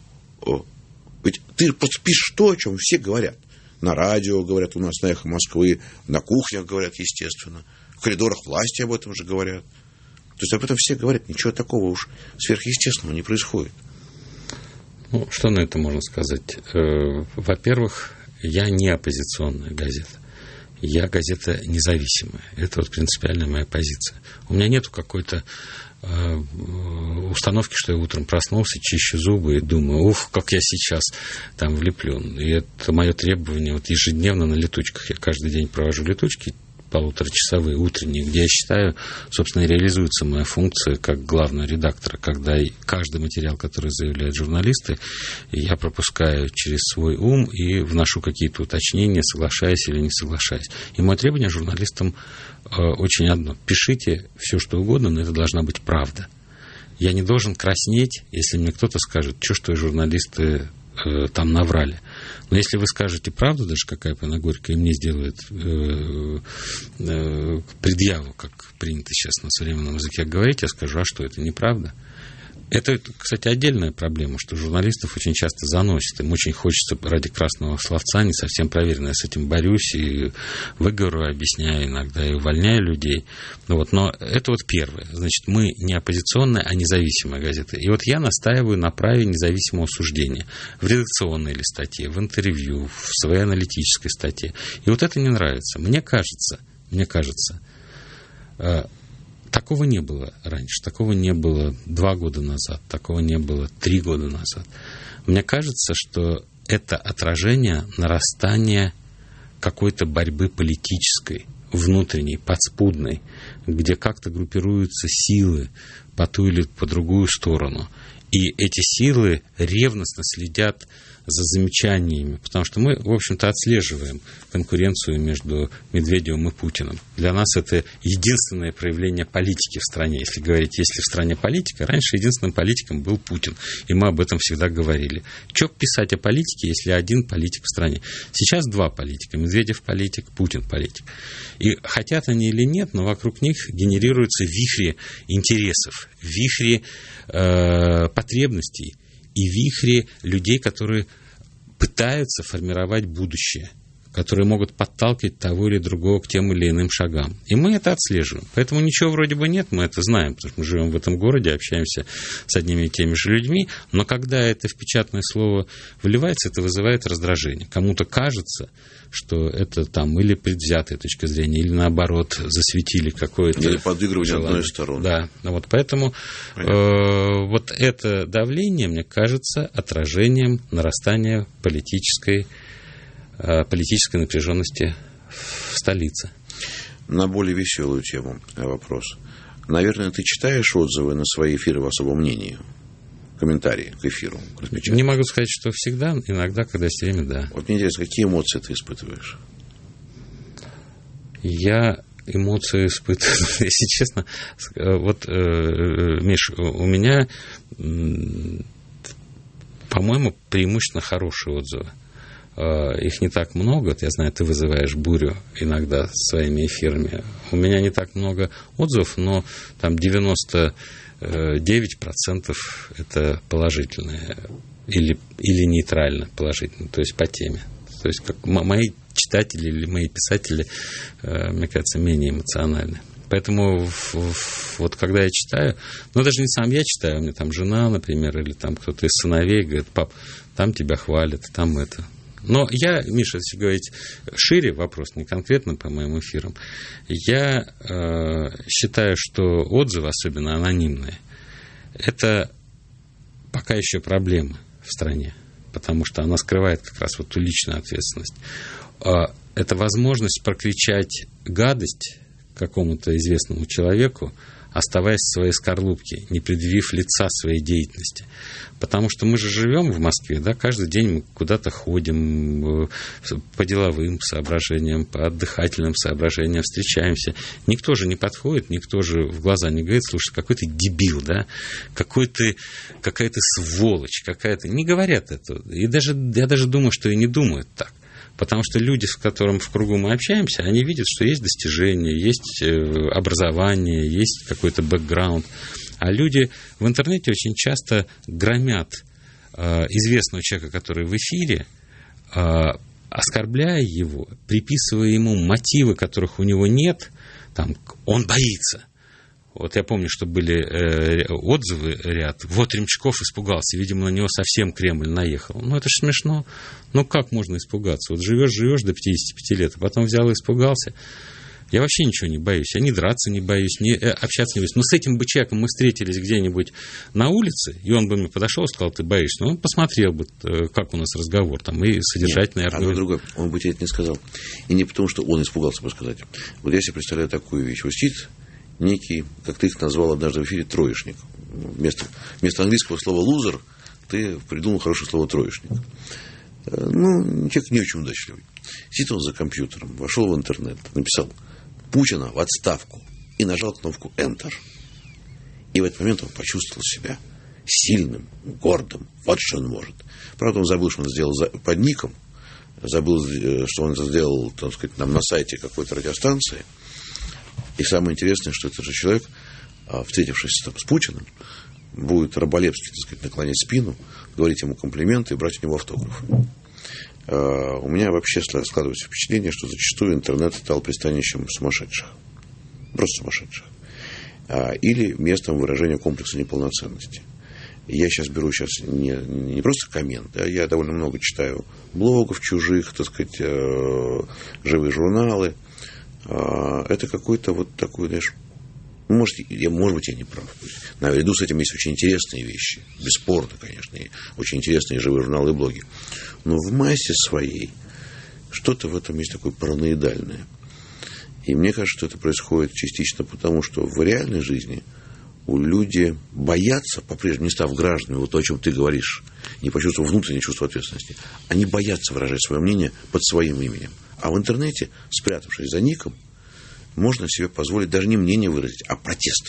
Ведь ты просто пишешь то, о чем все говорят. На радио говорят у нас, на «Эхо Москвы», на кухнях говорят, естественно. В коридорах власти об этом же говорят. То есть об этом все говорят. Ничего такого уж сверхъестественного не происходит. Ну, что на это можно сказать? Во-первых, я не оппозиционная газета. Я газета независимая. Это вот принципиальная моя позиция. У меня нету какой-то э, установки, что я утром проснулся, чищу зубы и думаю, уф, как я сейчас там влеплен. И это мое требование вот ежедневно на летучках. Я каждый день провожу летучки полуторачасовые, утренние, где я считаю, собственно, и реализуется моя функция как главного редактора, когда каждый материал, который заявляют журналисты, я пропускаю через свой ум и вношу какие-то уточнения, соглашаясь или не соглашаясь. И мое требование журналистам э, очень одно. Пишите все, что угодно, но это должна быть правда. Я не должен краснеть, если мне кто-то скажет, что, что журналисты э, там наврали. Но если вы скажете правду, даже какая бы она горькая, и мне сделают э, э, предъяву, как принято сейчас на современном языке говорить, я скажу, а что, это неправда? Это, кстати, отдельная проблема, что журналистов очень часто заносит. Им очень хочется ради красного словца, не совсем проверенно. Я с этим борюсь и выговорю, объясняю иногда и увольняю людей. Ну, вот, но это вот первое. Значит, мы не оппозиционная, а независимая газета. И вот я настаиваю на праве независимого суждения в редакционной или статье, в интервью, в своей аналитической статье. И вот это не нравится. Мне кажется, мне кажется, такого не было раньше, такого не было два года назад, такого не было три года назад. Мне кажется, что это отражение нарастания какой-то борьбы политической, внутренней, подспудной, где как-то группируются силы по ту или по другую сторону. И эти силы ревностно следят за замечаниями, потому что мы, в общем-то, отслеживаем конкуренцию между Медведевым и Путиным. Для нас это единственное проявление политики в стране. Если говорить, если в стране политика, раньше единственным политиком был Путин, и мы об этом всегда говорили. Чё писать о политике, если один политик в стране? Сейчас два политика. Медведев политик, Путин политик. И хотят они или нет, но вокруг них генерируются вихри интересов, вихри э, потребностей, и вихри людей, которые пытаются формировать будущее, которые могут подталкивать того или другого к тем или иным шагам. И мы это отслеживаем. Поэтому ничего вроде бы нет, мы это знаем, потому что мы живем в этом городе, общаемся с одними и теми же людьми, но когда это в печатное слово выливается, это вызывает раздражение. Кому-то кажется, что это там или предвзятая точка зрения, или наоборот засветили какое-то... Или подыгрывание одной из сторон. Да, вот поэтому э, вот это давление, мне кажется, отражением нарастания политической, э, политической напряженности в столице. На более веселую тему вопрос. Наверное, ты читаешь отзывы на свои эфиры в особом мнении? Комментарии к эфиру. Не могу сказать, что всегда, иногда, когда есть время, да. Вот мне интересно, какие эмоции ты испытываешь? Я эмоции испытываю, если честно. Вот, Миш, у меня, по-моему, преимущественно хорошие отзывы. Их не так много. Вот я знаю, ты вызываешь бурю иногда своими эфирами. У меня не так много отзывов, но там девяносто девять процентов это положительные или, или нейтрально положительные, то есть по теме. То есть как мои читатели или мои писатели, мне кажется, менее эмоциональны. Поэтому вот когда я читаю, ну даже не сам я читаю, у меня там жена, например, или там кто-то из сыновей говорит: пап, там тебя хвалят, там это. Но я, Миша, если говорить шире вопрос, не конкретно по моим эфирам, я э, считаю, что отзывы, особенно анонимные, это пока еще проблема в стране, потому что она скрывает как раз вот ту личную ответственность. Это возможность прокричать гадость какому-то известному человеку, оставаясь в своей скорлупке, не предъявив лица своей деятельности. Потому что мы же живем в Москве, да, каждый день мы куда-то ходим по деловым соображениям, по отдыхательным соображениям, встречаемся. Никто же не подходит, никто же в глаза не говорит: слушай, какой ты дебил, да, какой ты, какая ты сволочь, какая-то... Не говорят это. И даже, я даже думаю, что и не думают так. Потому что люди, с которыми в кругу мы общаемся, они видят, что есть достижения, есть образование, есть какой-то бэкграунд. А люди в интернете очень часто громят э, известного человека, который в эфире, э, оскорбляя его, приписывая ему мотивы, которых у него нет, там, он боится. Вот я помню, что были э, отзывы ряд. Вот Ремчаков испугался, видимо, на него совсем Кремль наехал. Ну, это же смешно. Ну, как можно испугаться? Вот живешь, живешь до пятидесяти пяти лет, а потом взял и испугался. Я вообще ничего не боюсь. Я ни драться не боюсь, ни общаться не боюсь. Но с этим бы человеком мы встретились где-нибудь на улице, и он бы мне подошел и сказал: ты боишься. Ну, он посмотрел бы, как у нас разговор, там, и содержательный аргумент. Оно другое. Он бы тебе это не сказал. И не потому, что он испугался бы сказать. Вот я себе представляю такую вещь. Вот сидит некий, как ты их назвал однажды в эфире, троечник. Вместо, вместо английского слова «лузер» ты придумал хорошее слово «троечник». Ну, человек не очень удачливый. Сидит он за компьютером, вошел в интернет, написал «Путина в отставку» и нажал кнопку «Enter». И в этот момент он почувствовал себя сильным, гордым. Вот что он может. Правда, он забыл, что он сделал под ником, забыл, что он это сделал, так сказать, нам на сайте какой-то радиостанции. И самое интересное, что этот же человек, встретившись там, с Путиным, будет раболепски, так сказать, наклонять спину, говорить ему комплименты и брать у него автографы. У меня вообще складывается впечатление, что зачастую интернет стал пристанищем сумасшедших. Просто сумасшедших. Или местом выражения комплекса неполноценности. Я сейчас беру сейчас не, не просто комменты, а я довольно много читаю блогов чужих, так сказать, живые журналы. Это какой-то вот такой, знаешь, может, я, может быть, я не прав. Наряду с этим есть очень интересные вещи. Бесспорно, конечно, и очень интересные живые журналы и блоги. Но в массе своей что-то в этом есть такое параноидальное. И мне кажется, что это происходит частично потому, что в реальной жизни у людей боятся, по-прежнему не став гражданами, вот то, о чем ты говоришь, не почувствовав внутреннее чувство ответственности, они боятся выражать свое мнение под своим именем. А в интернете, спрятавшись за ником, можно себе позволить даже не мнение выразить, а протест.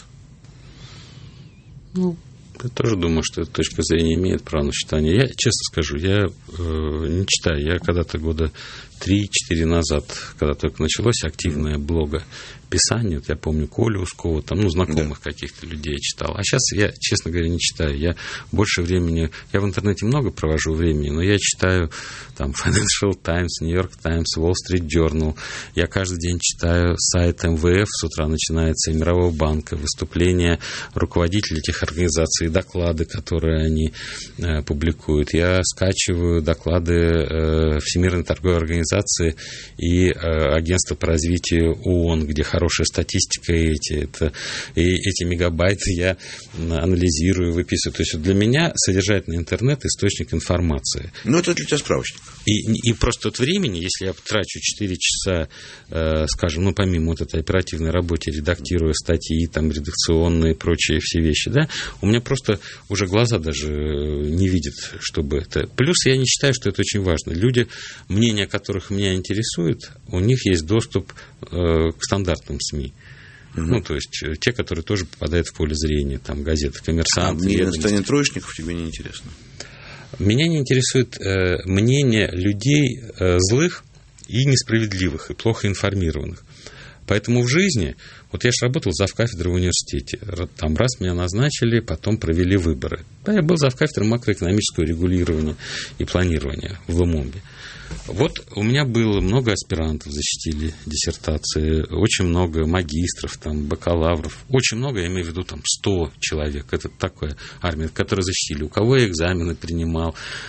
Ну, я тоже думаю, что эта точка зрения имеет право на читание. Я, честно скажу, я э, не читаю. Я когда-то года три-четыре назад, когда только началось активное блогописание, вот я помню Колю Ускова, там, ну, знакомых да. каких-то людей я читал. А сейчас я, честно говоря, не читаю. Я больше времени... Я в интернете много провожу времени, но я читаю там Financial Times, New York Times, Wall Street Journal. Я каждый день читаю сайт эм вэ эф, с утра начинается, и Мирового банка, выступления руководителей этих организаций, доклады, которые они э, публикуют. Я скачиваю доклады э, Всемирной торговой организации и э, Агентства по развитию ООН, где хорошая статистика, и эти, это, и эти мегабайты я анализирую, выписываю. То есть для меня содержательный интернет – источник информации. Ну, это для тебя справочник. И, и просто от времени, если я трачу четыре часа, э, скажем, ну, помимо вот этой оперативной работы, редактируя статьи, там, редакционные и прочие все вещи, да, у меня просто уже глаза даже не видят, чтобы это... Плюс я не считаю, что это очень важно. Люди, мнения которых меня интересует, у них есть доступ э, к стандартным СМИ. Угу. Ну, то есть, те, которые тоже попадают в поле зрения, там, газеты «Коммерсант». А мнение на троечников тебе не интересно? Меня не интересует э, мнение людей э, злых и несправедливых, и плохо информированных. Поэтому в жизни, вот я же работал завкафедрой в университете, там раз меня назначили, потом провели выборы. Да, я был завкафедрой макроэкономического регулирования и планирования в ЛУМОБе. Вот у меня было много аспирантов, защитили диссертации, очень много магистров, там, бакалавров, очень много, я имею в виду, там, сто человек, это такая армия, которые защитили, у кого я экзамены принимал.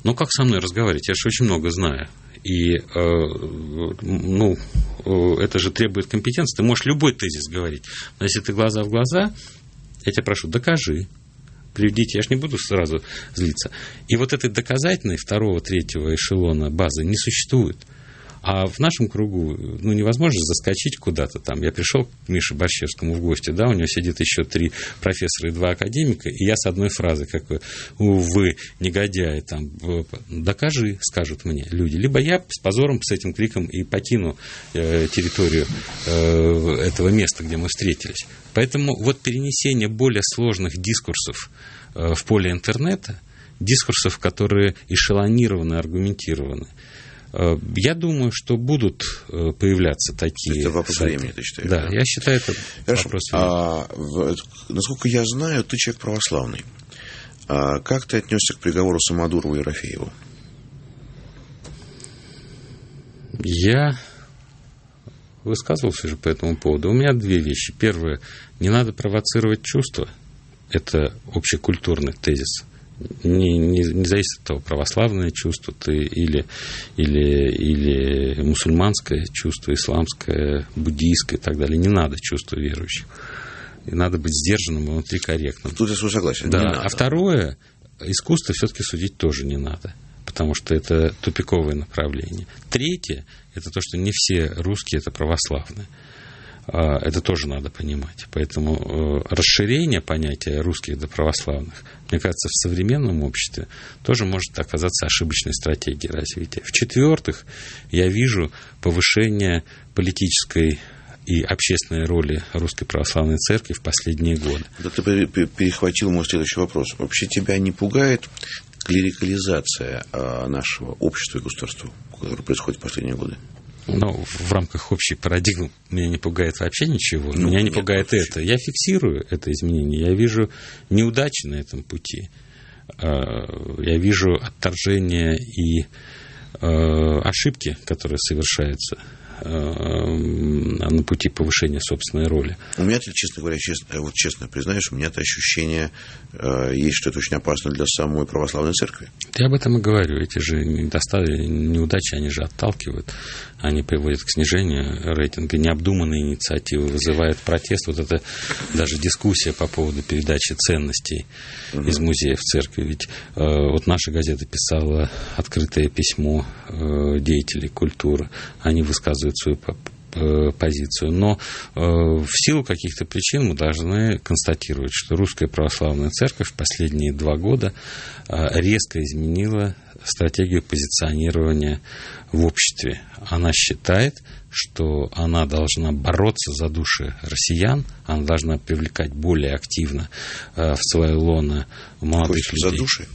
Ну, как со мной разговаривать? Я же очень много знаю. И, ну, это же требует компетенции. Ты можешь любой тезис говорить. Но если ты глаза в глаза, я тебя прошу, докажи. Приведите, я же не буду сразу злиться. И вот этой доказательной второго, третьего эшелона базы не существует. А в нашем кругу, ну, невозможно заскочить куда-то там. Я пришел к Мише Борщевскому в гости, да, у него сидит еще три профессора и два академика, и я с одной фразы, как вы, негодяи, там, докажи, скажут мне люди. Либо я с позором, с этим криком и покину э, территорию э, этого места, где мы встретились. Поэтому вот перенесение более сложных дискурсов э, в поле интернета, дискурсов, которые эшелонированы, аргументированы, я думаю, что будут появляться такие... Это вопрос сайты. Времени, ты считаешь? Да, да, я считаю, это Хорошо. Вопрос времени. А, в, насколько я знаю, ты человек православный. А как ты отнесся к приговору Самодурова и Ерофеева? Я высказывался же по этому поводу. У меня две вещи. Первое, не надо провоцировать чувства. Это общекультурный тезис. Не, не, не зависит от того, православное чувство ты или, или, или мусульманское чувство, исламское, буддийское и так далее. Не надо чувства верующих. И надо быть сдержанным и внутри корректным. Тут я согласен. Да. А второе, искусство все-таки судить тоже не надо, потому что это тупиковое направление. Третье, это то, что не все русские это православные. Это тоже надо понимать. Поэтому расширение понятия русских до православных, мне кажется, в современном обществе тоже может оказаться ошибочной стратегией развития. В-четвертых, я вижу повышение политической и общественной роли Русской Православной Церкви в последние годы. Да ты перехватил мой следующий вопрос. Вообще тебя не пугает клерикализация нашего общества и государства, которая происходит в последние годы? Ну, в рамках общей парадигмы меня не пугает вообще ничего. Ну, меня не пугает это. Я фиксирую это изменение. Я вижу неудачи на этом пути. Я вижу отторжение и ошибки, которые совершаются на пути повышения собственной роли. У меня, честно говоря, честно, вот честно признаюсь, у меня-то ощущение э, есть, что это очень опасно для самой православной церкви. Я об этом и говорю. Эти же неудачи, они же отталкивают, они приводят к снижению рейтинга. Необдуманные инициативы вызывают протест. Вот это даже дискуссия по поводу передачи ценностей угу. из музея в церкви. Ведь э, вот наша газета писала открытое письмо э, деятелей культуры. Они высказывают свою позицию. Но э, в силу каких-то причин мы должны констатировать, что Русская Православная Церковь в последние два года э, резко изменила стратегию позиционирования в обществе. Она считает, что она должна бороться за души россиян, она должна привлекать более активно э, в свое лоно молодых людей. За души?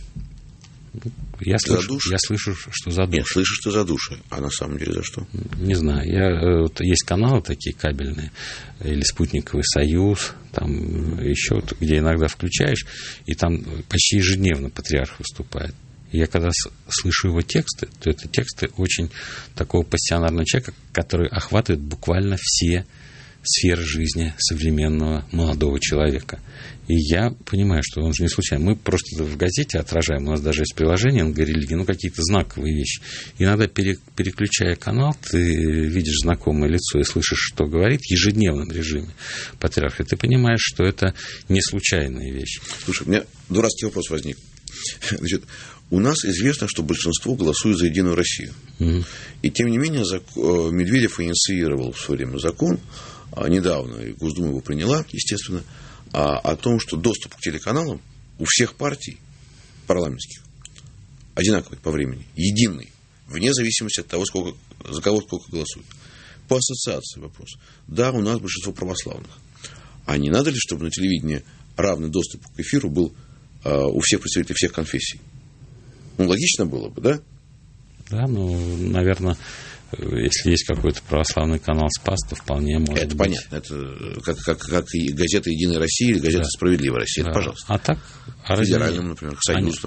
Я слышу, я слышу, что за души. Нет, слышу, что за души. А на самом деле за что? Не знаю. Я, вот, есть каналы такие кабельные, или «Спутниковый союз», там еще, где иногда включаешь, и там почти ежедневно патриарх выступает. И я когда слышу его тексты, то это тексты очень такого пассионарного человека, который охватывает буквально все сферы жизни современного молодого человека. И я понимаю, что он же не случайно. Мы просто в газете отражаем, у нас даже есть приложение эн гэ религии, ну, какие-то знаковые вещи. Иногда, переключая канал, ты видишь знакомое лицо и слышишь, что говорит в ежедневном режиме патриарх. И ты понимаешь, что это не случайная вещь. Слушай, у меня дурацкий вопрос возник. Значит, у нас известно, что большинство голосует за Единую Россию. Mm-hmm. И тем не менее закон, Медведев инициировал в свое время закон, недавно, и Госдума его приняла, естественно, о, о том, что доступ к телеканалам у всех партий парламентских одинаковый по времени, единый, вне зависимости от того, сколько, за кого сколько голосуют. По ассоциации вопрос. Да, у нас большинство православных. А не надо ли, чтобы на телевидении равный доступ к эфиру был э, у всех представителей всех конфессий? Ну, логично было бы, да? Да, ну, наверное, если есть какой-то православный канал «Спас», то вполне может это быть. Это понятно. Это как, как, как и газета «Единая Россия» или газета да. «Справедливая Россия». Да. Это, пожалуйста. А так? А Федеральному, например, к Союзу тому же.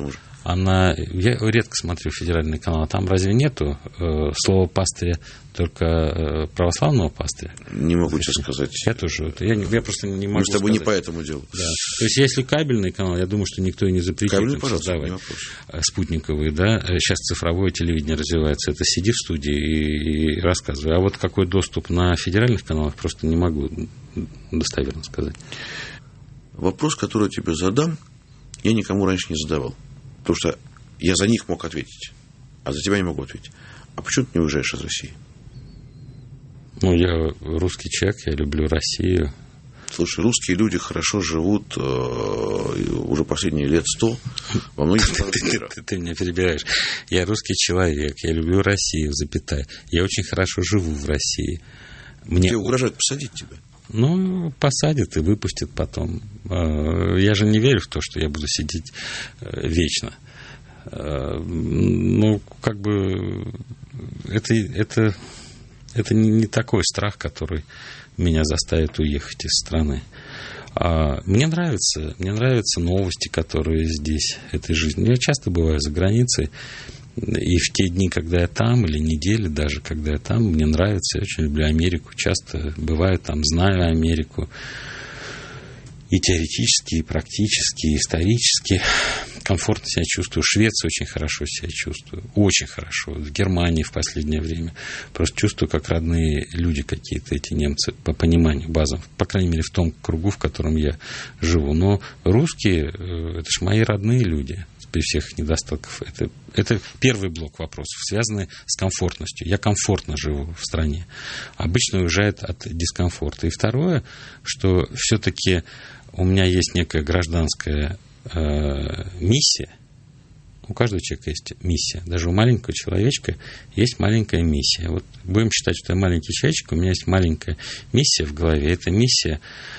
она... Я редко смотрю федеральный канал, а там разве нету э, слова пастыря, только э, православного пастыря? Не могу тебе сказать. Я тоже. Я, я просто не могу Мы с тобой сказать. Не по этому делу. Да. То есть, если кабельный канал, я думаю, что никто и не запретит Кабельный, им пожалуйста, создавать спутниковые, да. Сейчас цифровое телевидение развивается. Это сиди в студии и, и рассказывай. А вот какой доступ на федеральных каналах, просто не могу достоверно сказать. Вопрос, который я тебе задам, я никому раньше не задавал. Потому что я за них мог ответить, а за тебя не могу ответить. А почему ты не уезжаешь из России? Ну, я русский человек, я люблю Россию. Слушай, русские люди хорошо живут э, уже последние лет сто во многих странах мира. Ты, ты, ты меня перебираешь. Я русский человек, я люблю Россию, запятая. Я очень хорошо живу в России. Мне... Тебе угрожают посадить тебя? Ну, посадят и выпустят потом. Я же не верю в то, что я буду сидеть вечно. Ну, как бы это, это, это не такой страх, который меня заставит уехать из страны. А мне нравится, мне нравятся новости, которые здесь, этой жизни. Я часто бываю за границей, и в те дни, когда я там, или недели даже, когда я там, мне нравится, я очень люблю Америку, часто бываю там, знаю Америку, и теоретически, и практически, и исторически. Комфортно себя чувствую. В Швеции очень хорошо себя чувствую. Очень хорошо. В Германии в последнее время. Просто чувствую, как родные люди какие-то эти немцы, по пониманию базовым. По крайней мере, в том кругу, в котором я живу. Но русские, это же мои родные люди. При всех их недостатках. Это, это первый блок вопросов, связанный с комфортностью. Я комфортно живу в стране. Обычно уезжает от дискомфорта. И второе, что все-таки у меня есть некая гражданская э, миссия. У каждого человека есть миссия. Даже у маленького человечка есть маленькая миссия. Вот будем считать, что я маленький человечек, у меня есть маленькая миссия в голове. Эта миссия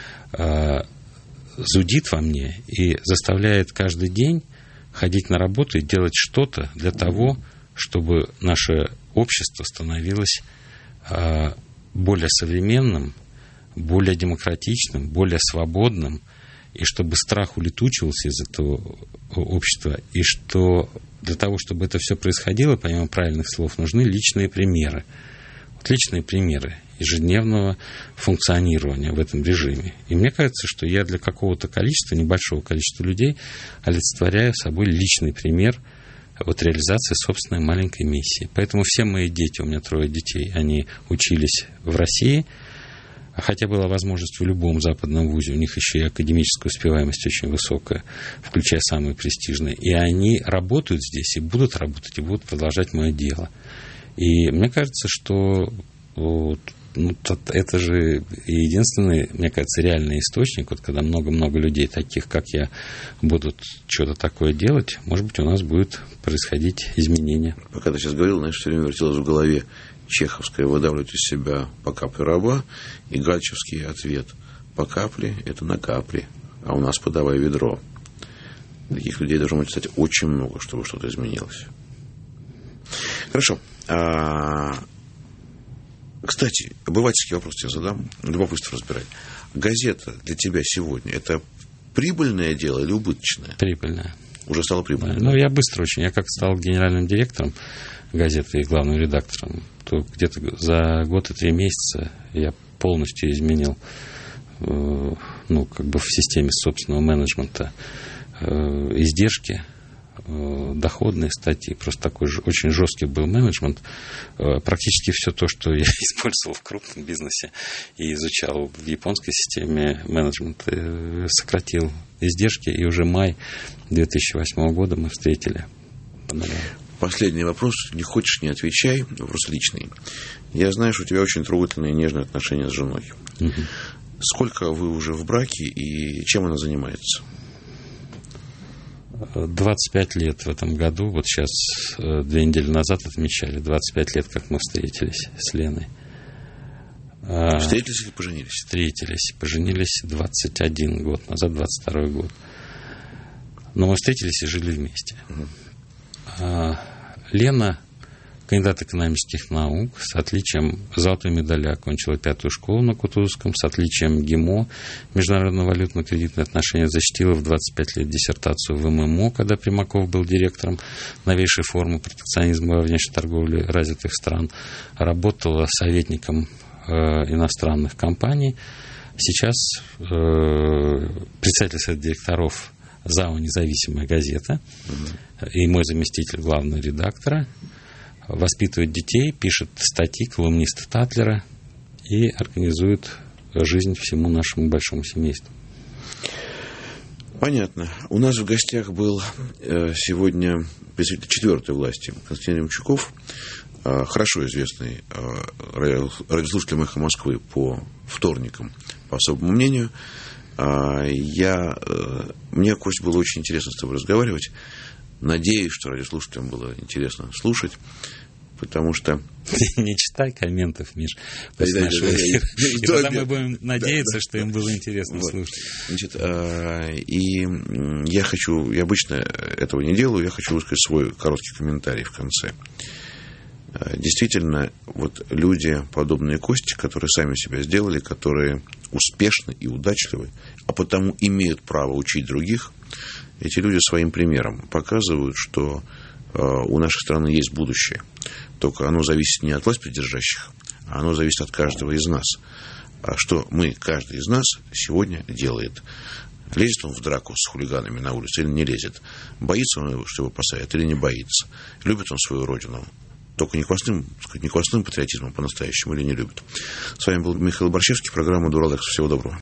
э, зудит во мне и заставляет каждый день ходить на работу и делать что-то для того, чтобы наше общество становилось э, более современным, более демократичным, более свободным, и чтобы страх улетучивался из этого общества, и что для того, чтобы это все происходило, помимо правильных слов, нужны личные примеры. Вот личные примеры ежедневного функционирования в этом режиме. И мне кажется, что я для какого-то количества, небольшого количества людей олицетворяю собой личный пример вот реализации собственной маленькой миссии. Поэтому все мои дети, у меня трое детей, они учились в России, хотя была возможность в любом западном вузе, у них еще и академическая успеваемость очень высокая, включая самые престижные. И они работают здесь, и будут работать, и будут продолжать мое дело. И мне кажется, что вот, ну, это же единственный, мне кажется, реальный источник, вот когда много-много людей, таких как я, будут что-то такое делать, может быть, у нас будет происходить изменения. Пока ты сейчас говорил, знаешь, все время вертелось в голове чеховское «выдавливать из себя по капле раба» и гальчевский ответ «по капле – это на капли, а у нас подавай ведро». Таких людей должно быть, кстати, очень много, чтобы что-то изменилось. Хорошо. А... Кстати, обывательский вопрос тебе задам. Любопытство разбирать. Газета для тебя сегодня – это прибыльное дело или убыточное? Прибыльное. Уже стало прибыльным? Ну, я быстро очень. Я как стал генеральным директором газеты и главным редактором, то где-то за год и три месяца я полностью изменил, ну, как бы в системе собственного менеджмента издержки, доходные статьи. Просто такой же очень жесткий был менеджмент. Практически все то, что я использовал в крупном бизнесе и изучал в японской системе менеджмента, сократил издержки, и уже май две тысячи восьмого года мы встретили. Последний вопрос. Не хочешь, не отвечай. Вопрос личный. Я знаю, что у тебя очень трогательные и нежные отношения с женой. Угу. Сколько вы уже в браке и чем она занимается? двадцать пять лет в этом году. Вот сейчас, две недели назад отмечали двадцать пять лет, как мы встретились с Леной. Встретились или поженились? Встретились. Поженились двадцать один год назад, двадцать второй год. Но мы встретились и жили вместе. Угу. Лена кандидат экономических наук, с отличием золотой медали окончила пятую школу на Кутузовском, с отличием ГИМО, Международное валютно-кредитное отношение, защитила в двадцать пять лет диссертацию в ММО, когда Примаков был директором новейшей формы протекционизма во внешней торговле развитых стран, работала советником э, иностранных компаний, сейчас э, председатель совета директоров ЗАО «Независимая газета» mm-hmm. и мой заместитель главного редактора, воспитывает детей, пишет статьи, колумнисты Татлера и организует жизнь всему нашему большому семейству. Понятно. У нас в гостях был сегодня представитель четвертой власти Константин Ремчуков, хорошо известный радиослушателям «Эхо Москвы» по вторникам, по особому мнению. Я, мне, Кость, было очень интересно с тобой разговаривать. Надеюсь, что радиослушателям было интересно слушать, потому что... Не читай комментов, Миш, после нашего эфира. И тогда мы будем надеяться, что им было интересно слушать. Значит, и я хочу, я обычно этого не делаю, я хочу высказать свой короткий комментарий в конце. Действительно, вот люди, подобные Косте, которые сами себя сделали, которые успешны и удачливы, а потому имеют право учить других, эти люди своим примером показывают, что э, у нашей страны есть будущее. Только оно зависит не от властьпридержащих, а оно зависит от каждого из нас. А что мы, каждый из нас, сегодня делает? Лезет он в драку с хулиганами на улице или не лезет? Боится он его, что его посадят, или не боится? Любит он свою родину? Только не квасным, не квасным патриотизмом по-настоящему или не любит. С вами был Михаил Борщевский, программа «Дуралэкс». Всего доброго.